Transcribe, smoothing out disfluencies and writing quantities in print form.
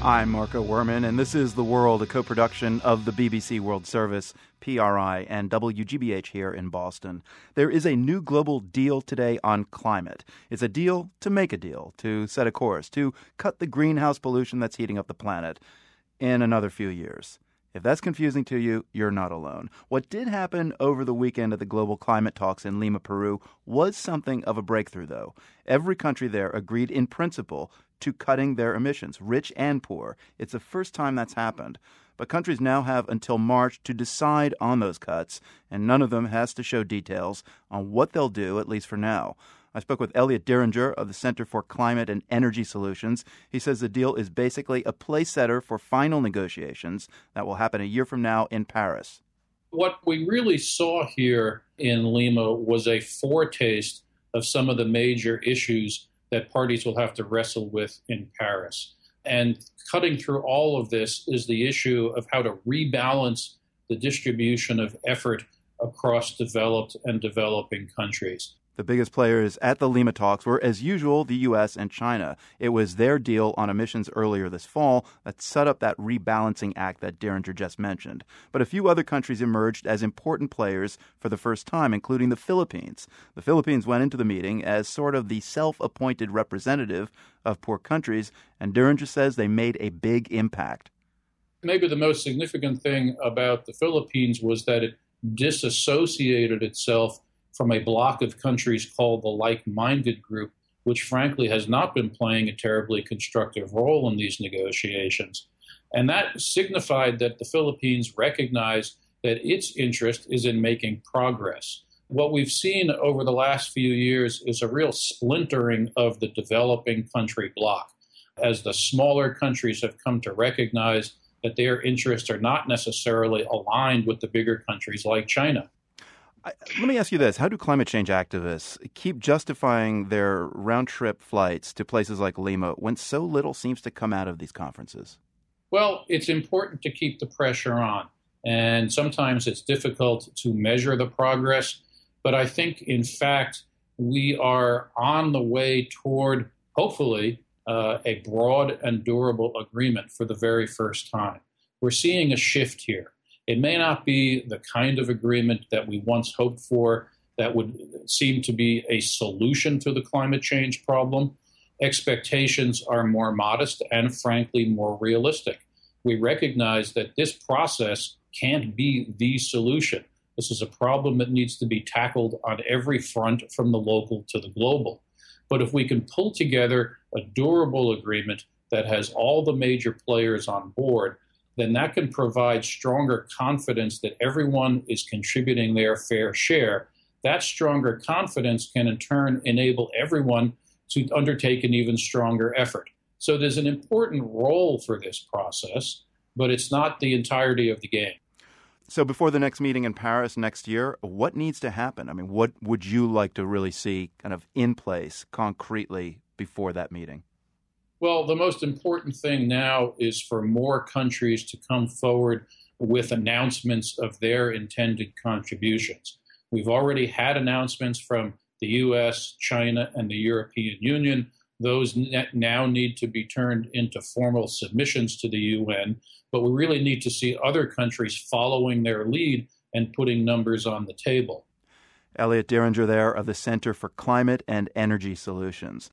I'm Marco Werman, and this is The World, a co-production of the BBC World Service, PRI, and WGBH here in Boston. There is a new global deal today on climate. It's a deal to make a deal, to set a course, to cut the greenhouse pollution that's heating up the planet in another few years. If that's confusing to you, you're not alone. What did happen over the weekend at the global climate talks in Lima, Peru, was something of a breakthrough, though. Every country there agreed in principle to cutting their emissions, rich and poor. It's the first time that's happened. But countries now have until March to decide on those cuts, and none of them has to show details on what they'll do, at least for now. I spoke with Elliot Diringer of the Center for Climate and Energy Solutions. He says the deal is basically a place setter for final negotiations that will happen a year from now in Paris. What we really saw here in Lima was a foretaste of some of the major issues that parties will have to wrestle with in Paris. And cutting through all of this is the issue of how to rebalance the distribution of effort across developed and developing countries. The biggest players at the Lima talks were, as usual, the U.S. and China. It was their deal on emissions earlier this fall that set up that rebalancing act that Diringer just mentioned. But a few other countries emerged as important players for the first time, including the Philippines. The Philippines went into the meeting as sort of the self-appointed representative of poor countries, and Diringer says they made a big impact. Maybe the most significant thing about the Philippines was that it disassociated itself from a block of countries called the like-minded group, which frankly has not been playing a terribly constructive role in these negotiations. And that signified that the Philippines recognized that its interest is in making progress. What we've seen over the last few years is a real splintering of the developing country bloc, as the smaller countries have come to recognize that their interests are not necessarily aligned with the bigger countries like China. Let me ask you this. How do climate change activists keep justifying their round-trip flights to places like Lima when so little seems to come out of these conferences? Well, it's important to keep the pressure on. And sometimes it's difficult to measure the progress. But I think, in fact, we are on the way toward, hopefully, a broad and durable agreement for the very first time. We're seeing a shift here. It may not be the kind of agreement that we once hoped for that would seem to be a solution to the climate change problem. Expectations are more modest and, frankly, more realistic. We recognize that this process can't be the solution. This is a problem that needs to be tackled on every front, from the local to the global. But if we can pull together a durable agreement that has all the major players on board, then that can provide stronger confidence that everyone is contributing their fair share. That stronger confidence can in turn enable everyone to undertake an even stronger effort. So there's an important role for this process, but it's not the entirety of the game. So before the next meeting in Paris next year, what needs to happen? I mean, what would you like to really see kind of in place concretely before that meeting? Well, the most important thing now is for more countries to come forward with announcements of their intended contributions. We've already had announcements from the U.S., China, and the European Union. Those now need to be turned into formal submissions to the UN, but we really need to see other countries following their lead and putting numbers on the table. Elliot Diringer there of the Center for Climate and Energy Solutions.